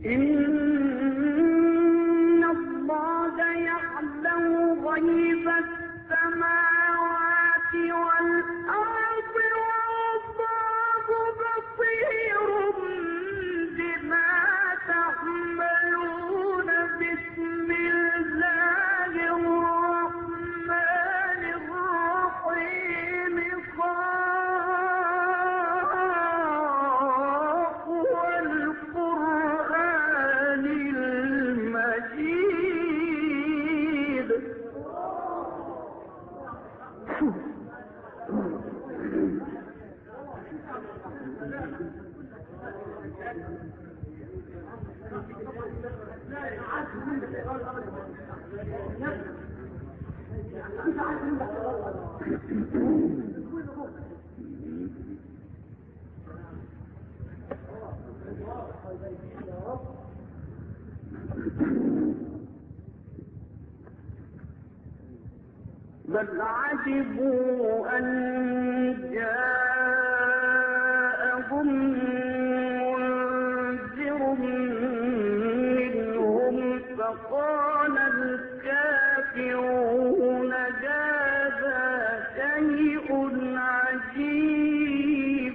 إن الله يعلم غيب السماوات والأرض والله بصير بما تعملون. بسم الله الرحمن الرحيم. قاف والقرآن المجيد. بل عجبوا أن جاءهم منذر منهم فقال الكافرون هذا شيء عجيب.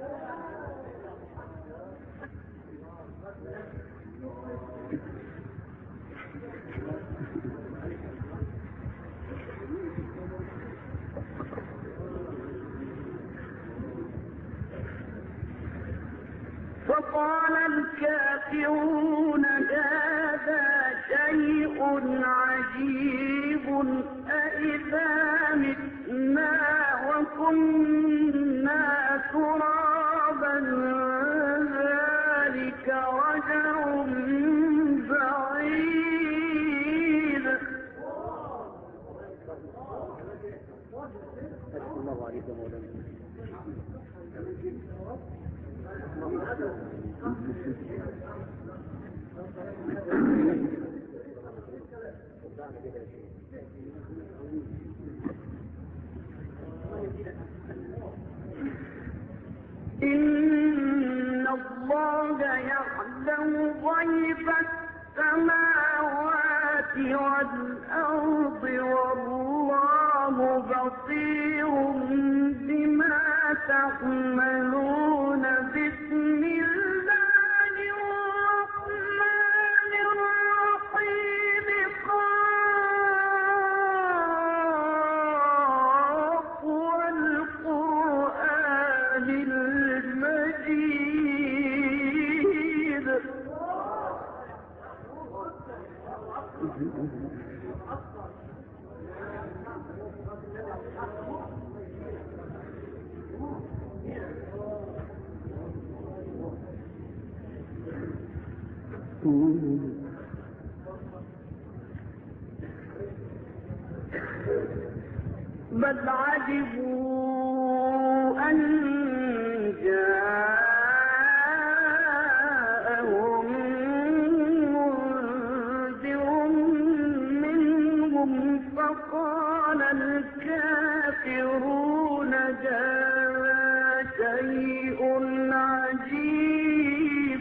فقال الكافرون هذا شيء عجيب. أإذا متنا وكنا ترابا ذلك رجع بعيد. إن الله يعلم غيب السماوات والأرض والله بصير بما تعملون. بسم الله الرحمن الرحيم. قاف والقرآن المجيد. بل عجبوا أن جاءهم منذر منهم فقال الكافرون هذا شيء عجيب.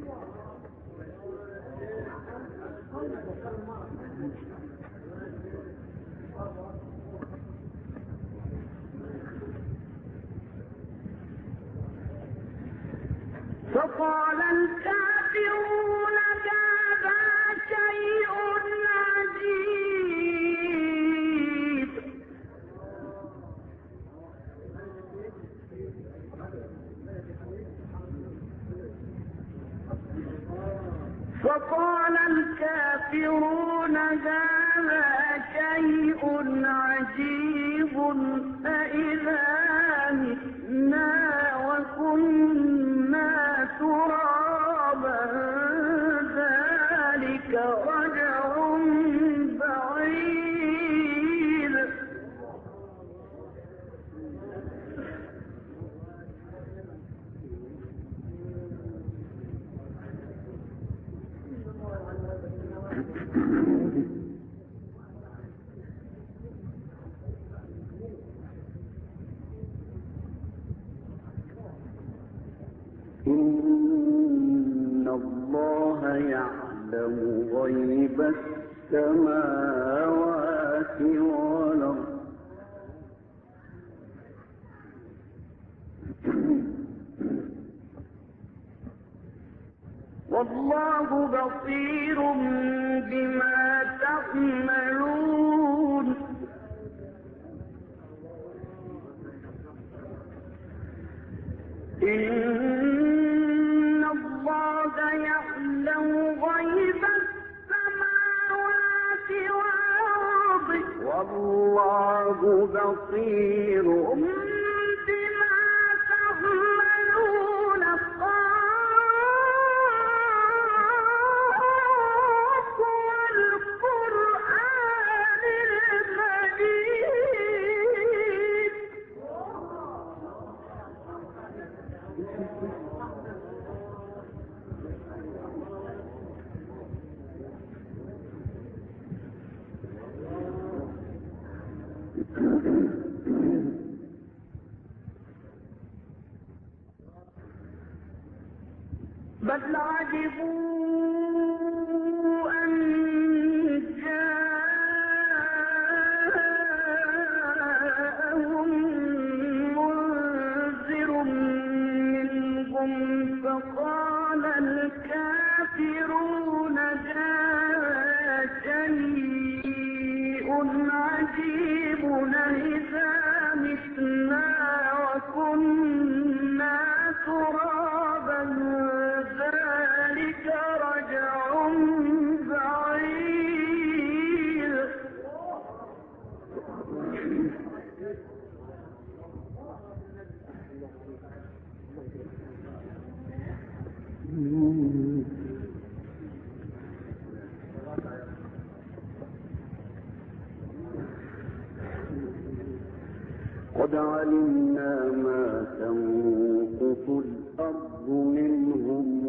فقال الكافرون هذا شيء عجيب. فقال الكافرون هذا شيء عجيب. أإذا متنا وكنا ترابا ذلك رجع بعيد. إن الله يعلم غيب السماوات والأرض والله بصير بما تعملون إن الله يعلم غيب السماوات والأرض والله بصير بما تعملون والقرآن المجيد بل عجبوا أن جاءهم منذر منهم فقال الكافرون جاء شيء عجيب إذا متنا وكنا ترابا ذلك رجع بعيد قد علمنا ما تنقص الأرض منهم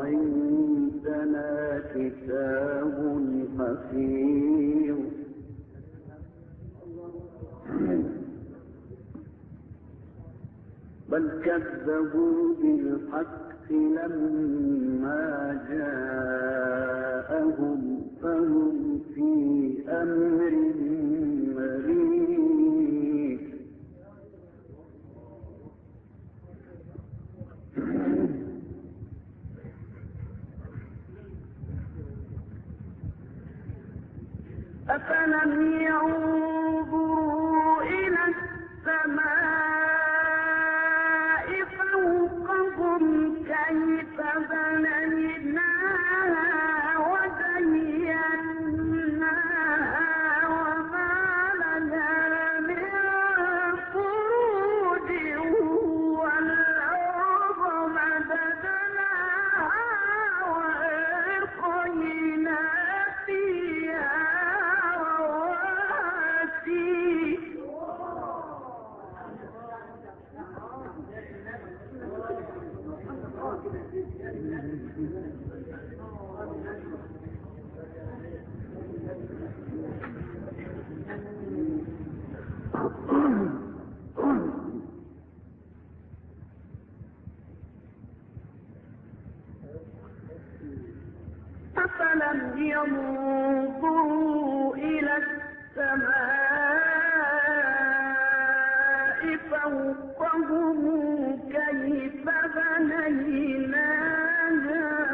وعندنا كتاب حفيظ بل كذبوا بالحق لما جاءهم فهم في أمر مريض أفلم ينظروا إلى السماء فوقهم كيف بنيناها وزيناها وما لها من فروج والأرض مددناها وألقينا فيها أفلم ينظروا إلى السماء فوقهم كيف بنيناها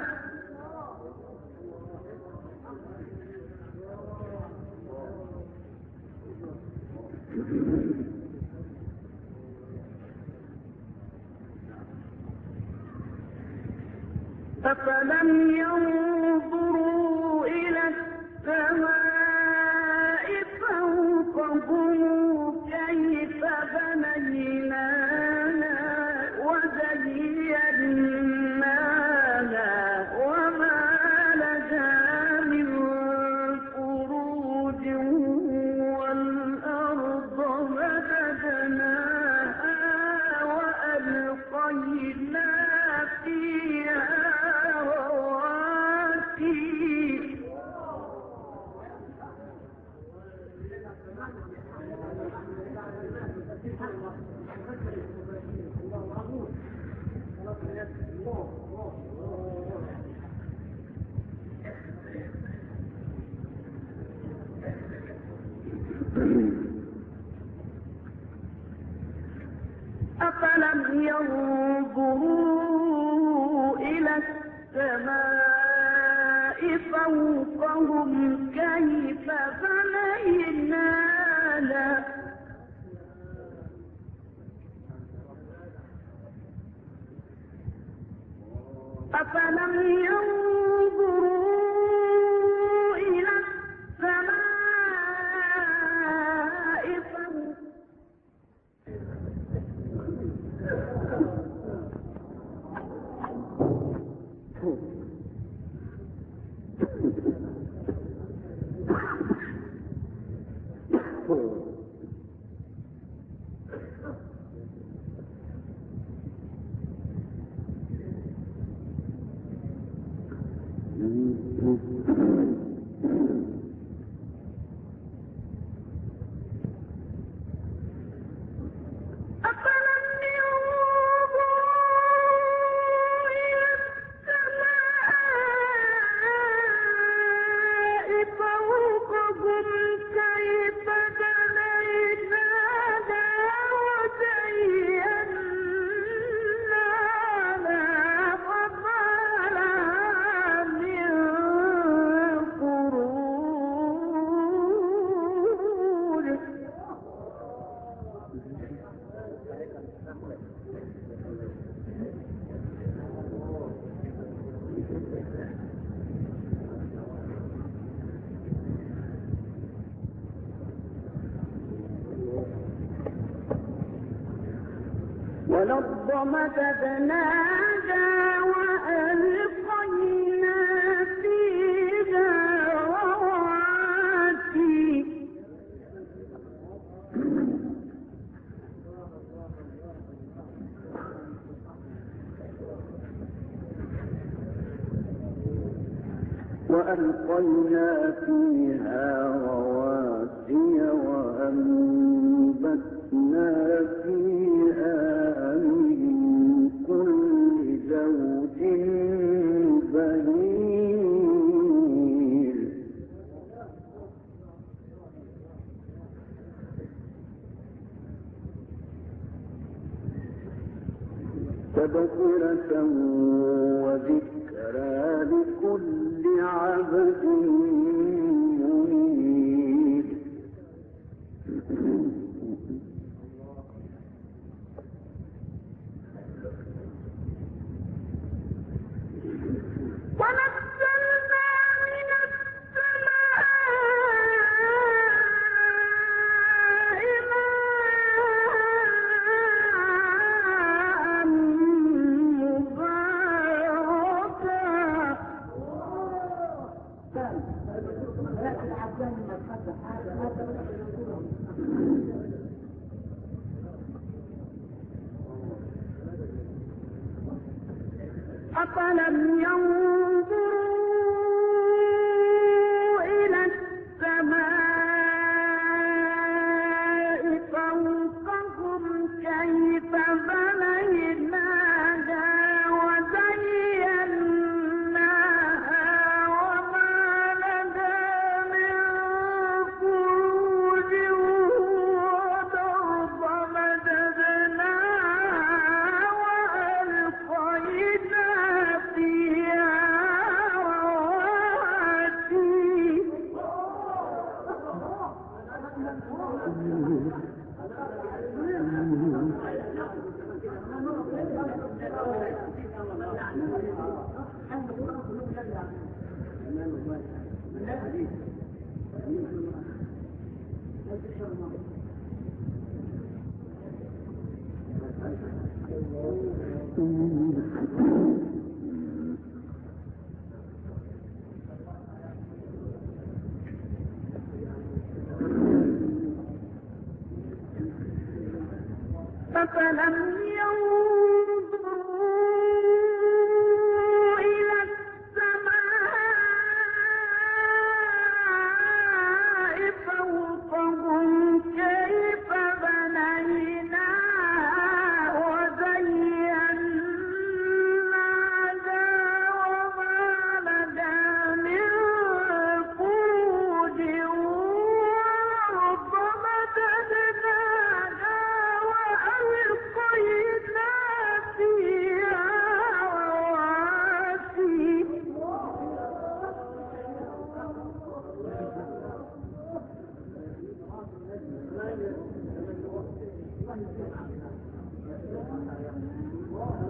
أفلم ينظروا إلى السماء فوقهم كيف بنيناها وزيناها وما لها من فروج والأرض مددناها وألقينا فيها رواسي أفلم ينظروا إلى السماء فوقهم كيف بنيناها أفلم ينظروا إلى السماء والأرض مددناها وألقينا فيها رواسي وأنبتنا فيها من كل زوج بهيج تبصرة وذكرى لكل عبد منيب ونزلنا من السماء ماء أفلم ينظروا إلى السماء فوقهم كيف بنيناها وزيناها وما لها من فروج والأرض مددناها وألقينا فيها رواسي أفلم ينظروا إلى السماء فوقهم كيف بنيناها وزيناها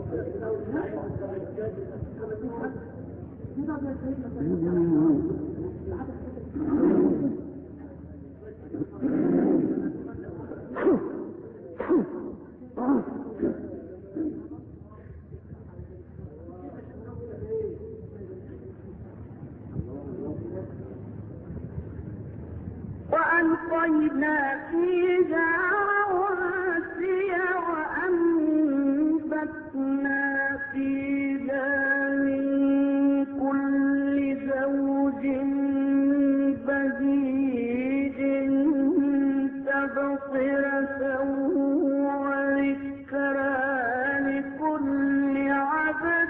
وألقينا فيها رواسي وأنبتنا فيها من كل زوج بهيج تبصرة وذكرى لكل عبد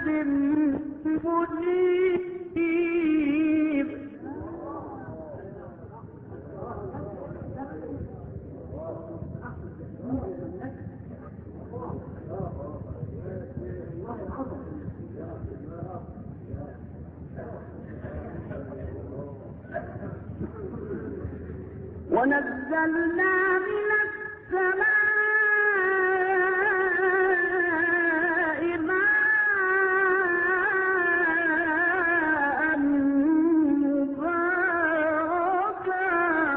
منيب. ونزلنا من السماء ماء مباركا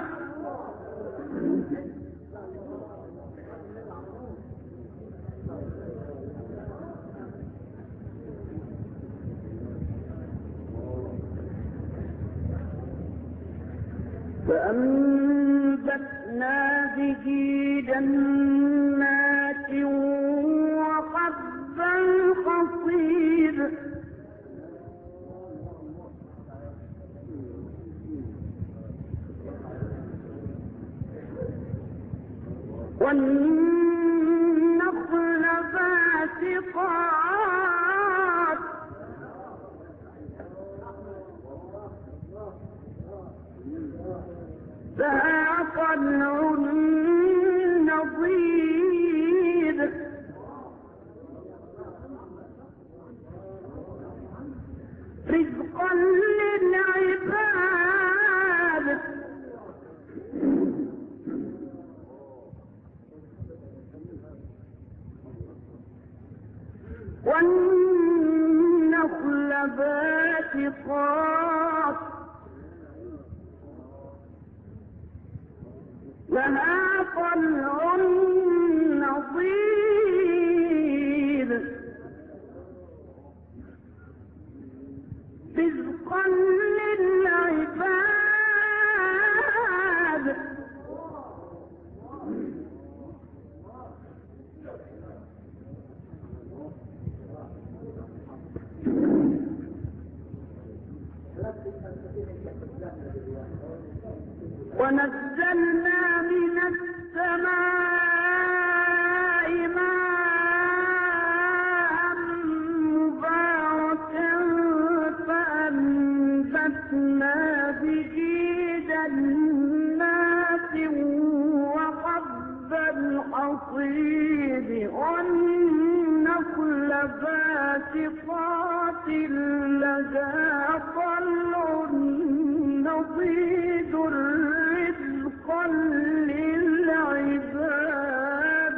فأنبتنا به جنات وحب الحصيد والنخل باسقات لها طلع نضيد رزقا للعباد والنخل باسقات لها طلع نضيد رزقا للعباد ونزلنا من السماء ماء مباركا فأنبتنا به جنات وحب الحصيد والنخل باسقات لها طلع نضيد رزقا للعباد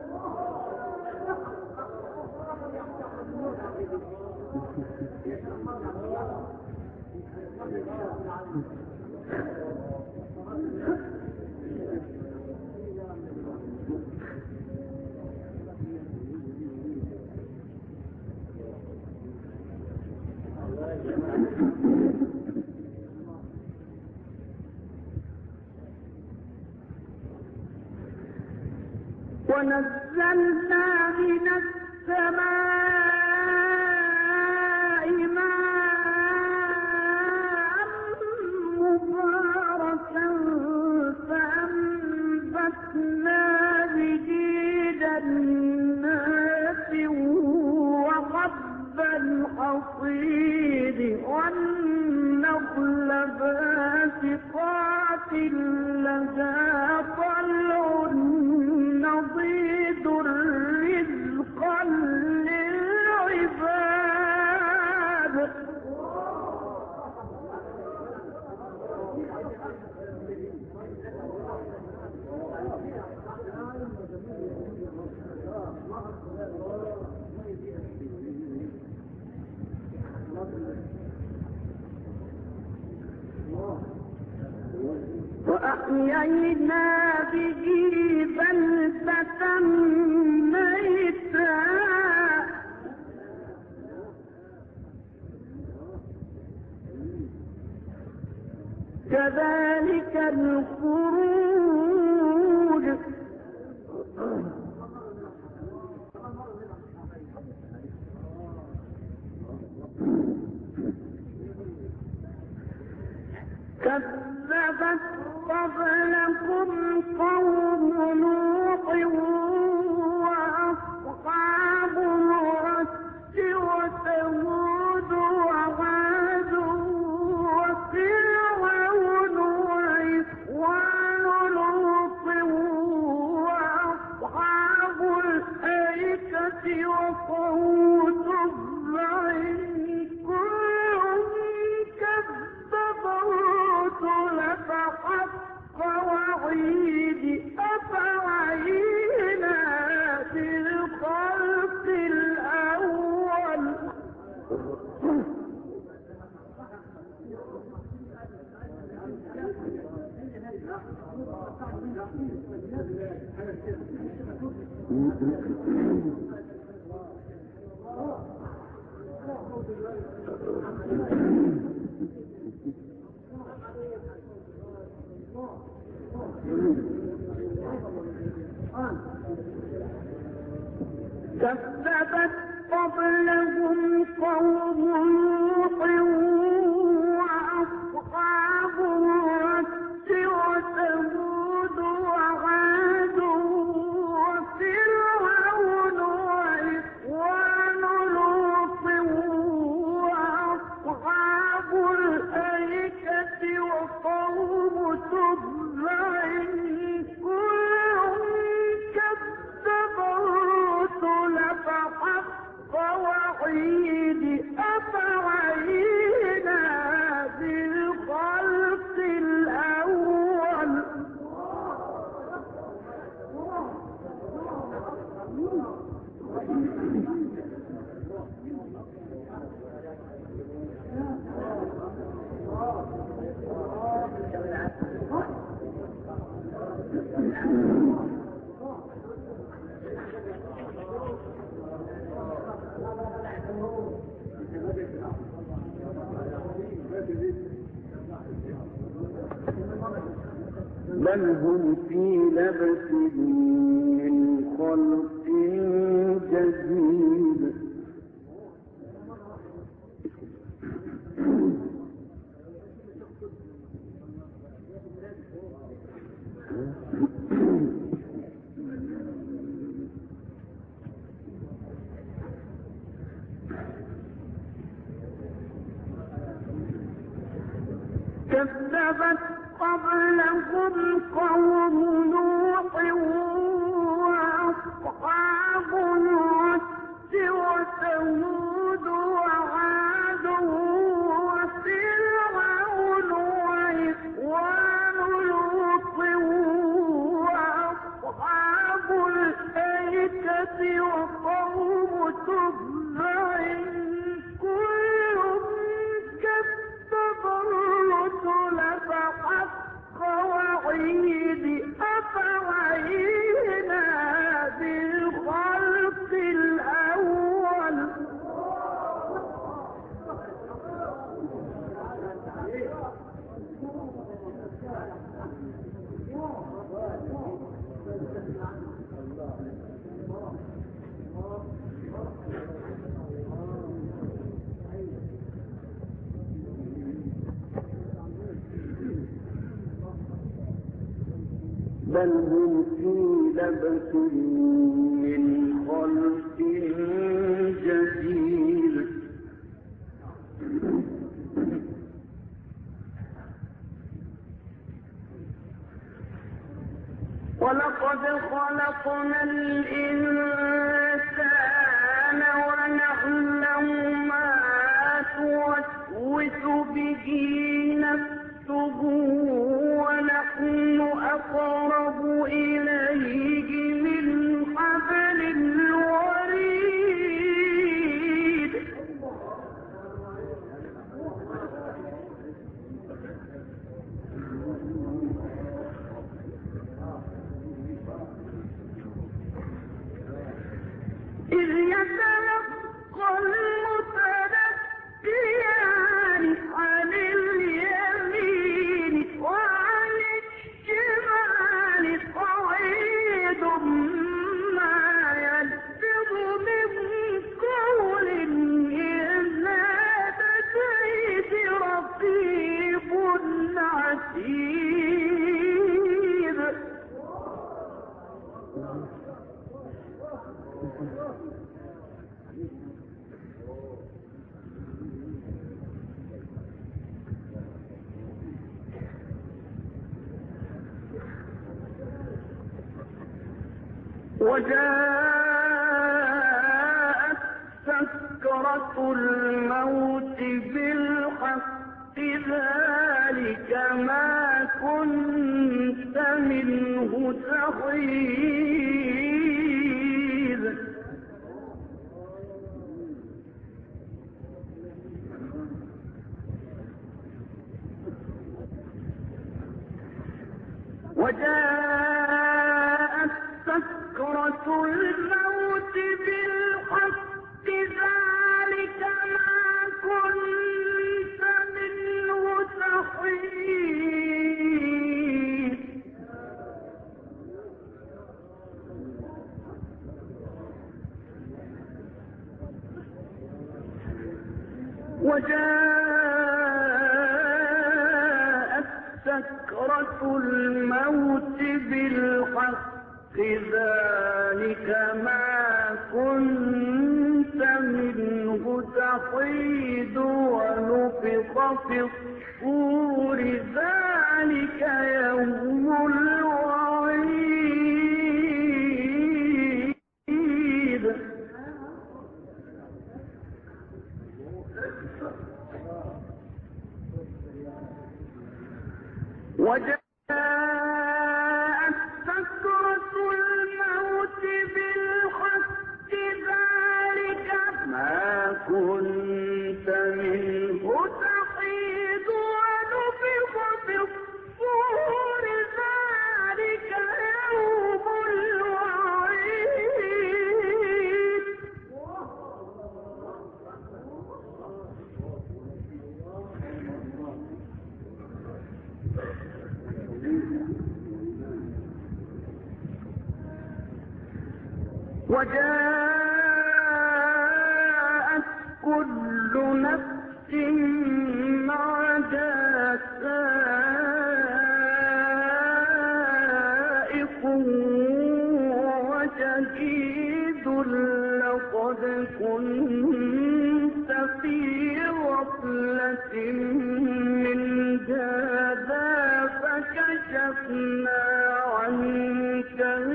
ونزلنا من السماء ماء مباركا فأنبتنا به جنات وحب الحصيد والنخل باسقات لها طلع نضيد رزقا للعباد وأحيينا به بلدة ميتا كذلك الخروج كذبت قبلكم قوم نوح وأصحاب الرس وثمود وعاد وفرعون وإخوان لوط وأصحاب الأيكة وقوم تبع فحق وعيد أفعينا بالخلق الأول كذبت قبلهم قوم نوح وأصحاب الرس وثمود وعاد وفرعون وإخوان لوط وأصحاب الأيكة وقوم تبع فحق وعيد أفعينا بالخلق الأول بل هم في لبس من خلق جديد كذبت قبلهم قوم نوح وأصحاب الرس وثمود وعاد وفرعون وإخوان لوط وأصحاب الأيكة وقوم تبع كل كذب الرسل فحق وعيد أفعينا بالخلق الأول بل هم في لبس من خلق جديد ولقد خلقنا الإنسان ونعلم ما توسوس به نفسه ونحن أقرب إليه من حبل الوريد وجاءت سكرة الموت بالحق ذلك ما كنت منه تحيد وجاءت سكرة الموت بالحق ذلك ما كنت منه تحيد وجاءت سكرة الموت بالحق ذلك ما كنت منه تحيد ونفخ في الصور ذلك يوم الوعيد وجاءت سكرة الموت بالحق ذلك ما كنت منه تحيد ونفخ في الصور ذلك يوم الوعيد وجاءت كل نفس معها سائق وشهيد لقد كنت في غفلة من هذا فكشفنا عنك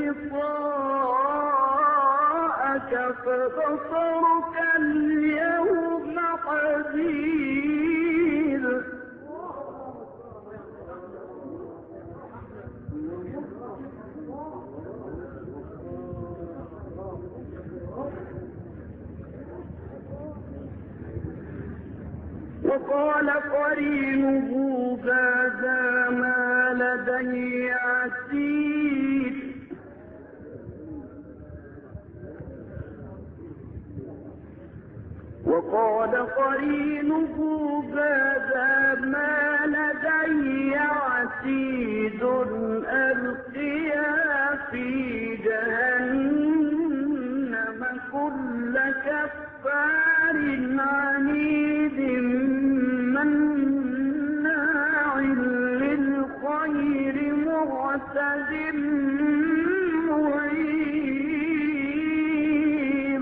غطاءك فبصرك اليوم حديد وقال قرينه هذا ما لدي عتيد وقال قرينه هذا ما لدي عتيد ألقيا في جهنم كل كفار عنيد مناع للخير معتد مريب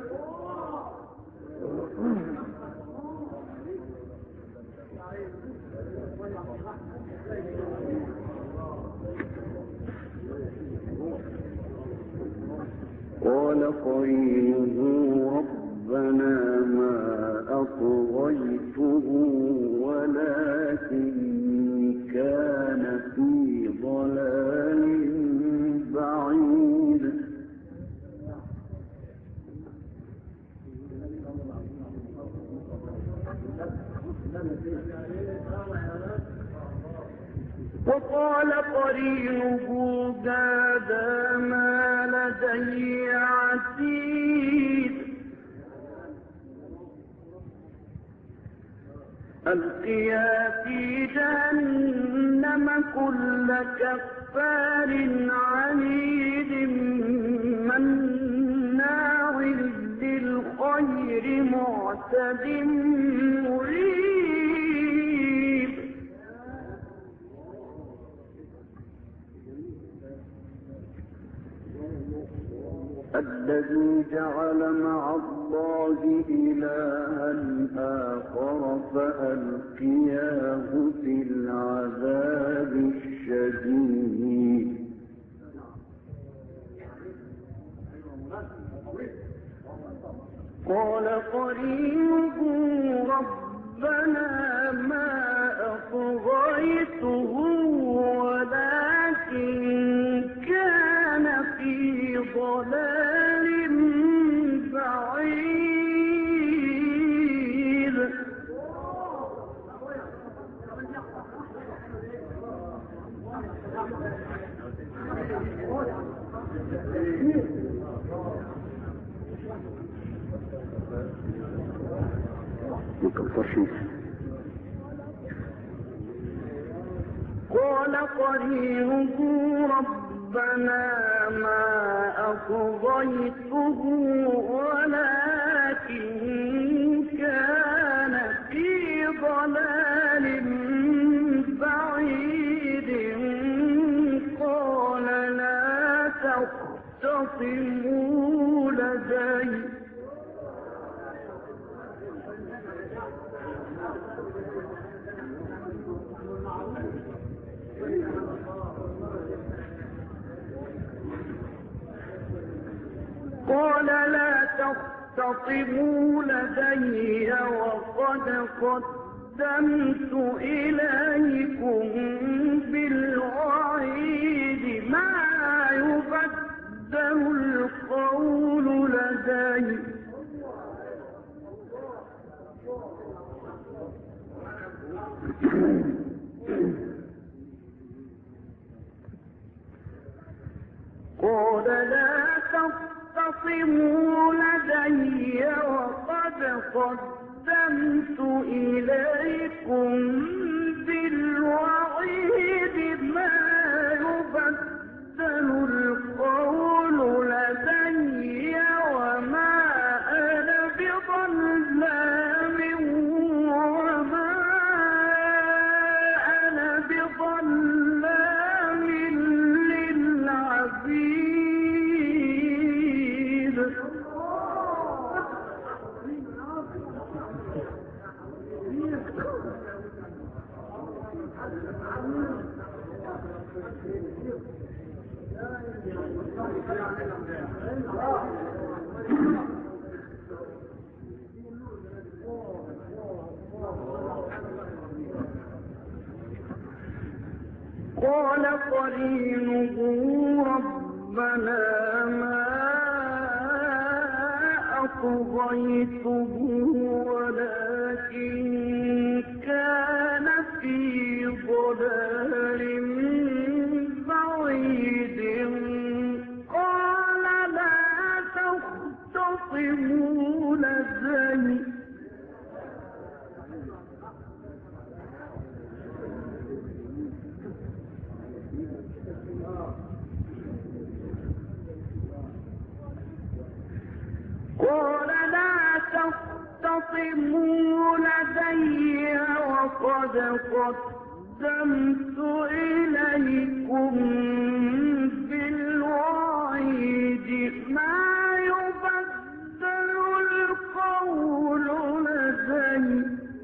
قال قرينه ربنا ما أطغيته ولكن كان في ضلال بعيد وقال قرينه هذا ما لدي عتيد ألقيا في جهنم كل كفار عنيد مناع للخير معتد مريب الذي جعل مع الله إلها آخر فألقياه في العذاب الشديد قال قرينه ربنا ما أطغيته ولكن كان في ضلال بعيد. قال قرينه ربنا ما أطغيته ولكن كان في ضلال بعيد. قال لا تختصموا لدي وقد قدمت إليكم بالوعيد ما يبدل القول لدي. قال لا تختصموا لدي وقد قدمت إليكم بالوعيد ما يبدل القول لدي وما أنا بظلام للعبيد. قال قرينه ربنا ما أطغيته ولكن كان في ضلال بعيد. قال لا تختصموا لدي وقد قدمت إليكم بالوعيد ما يبدل القول لدي.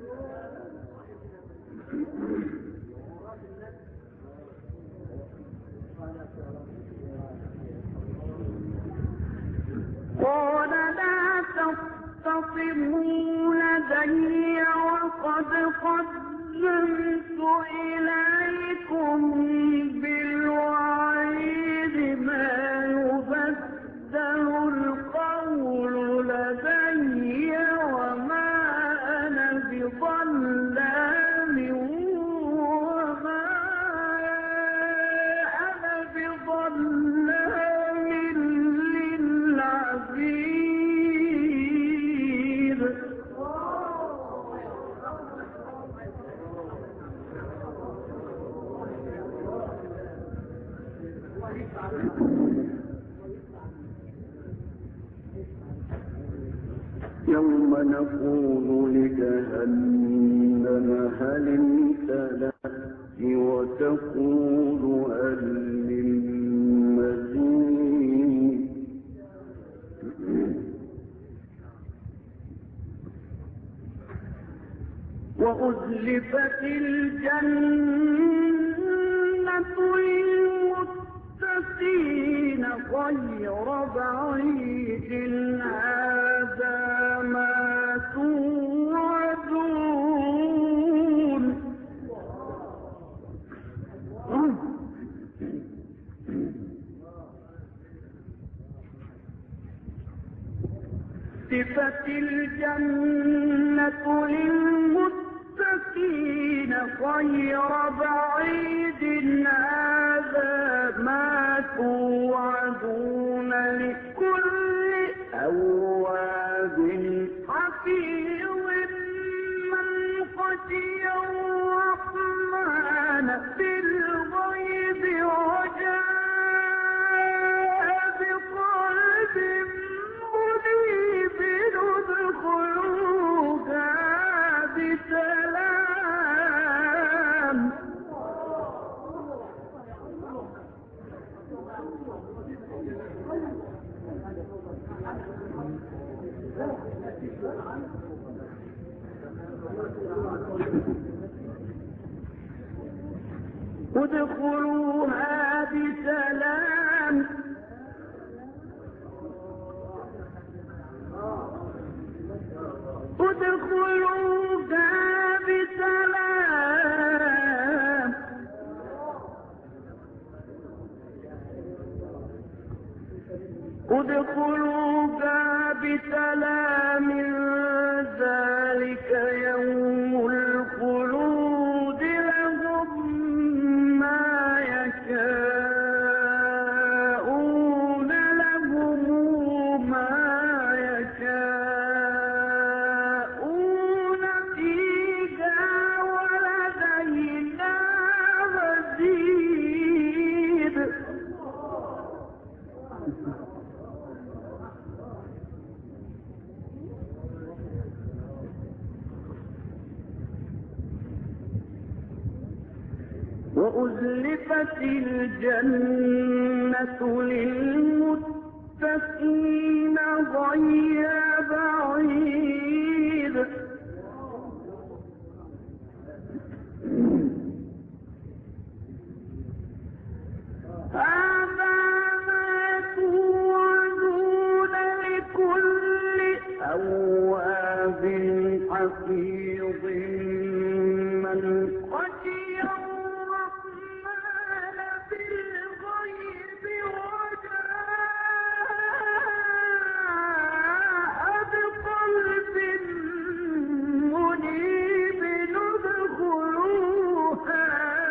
قال لا تختصموا لدي وقد قدمت إليكم بالوعيد ما يبدل القول لدي وما أنا بظلام للعبيد. يوم نقول لجهنم هل امتلأت وتقول هل من مزيد. وأزلفت الجنة للمتقين غير بعيد هذا وأزلفت الجنة للمتقين غير بعيد هذا ما توعدون لكل أواب حفيظ من خشي الرحمن بالغيب وجاء بقلب منيب ادخلوها بسلام. ادخلوها بسلام. ادخلوها بسلام. ادخلوها بسلام ذلك يوم الخلود لهم ما يشاءون لهم ما يشاءون فيها ولدينا مزيد. وأزلفت الجنة للمتقين غير بعيد هذا ما توعدون لكل أواب حفيظ من خشي الرحمن بالغيب وجاء بقلب منيب ادخلوها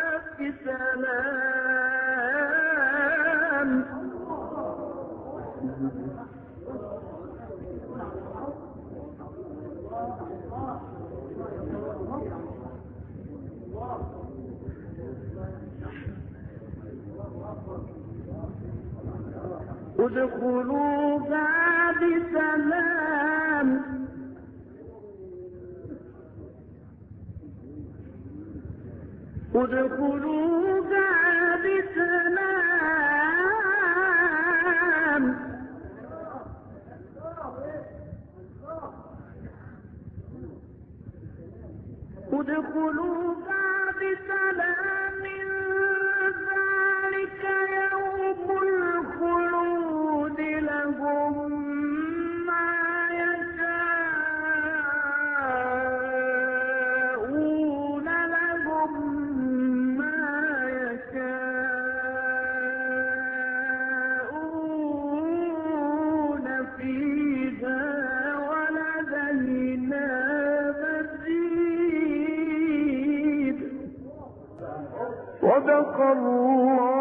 بسلام. ادخلوها بسلام. ادخلوها بسلام. ادخلوها بسلام ذلك يوم الخلود لهم ما يشاءون لهم ما يشاءون فيها ولدينا مزيد. صدق الله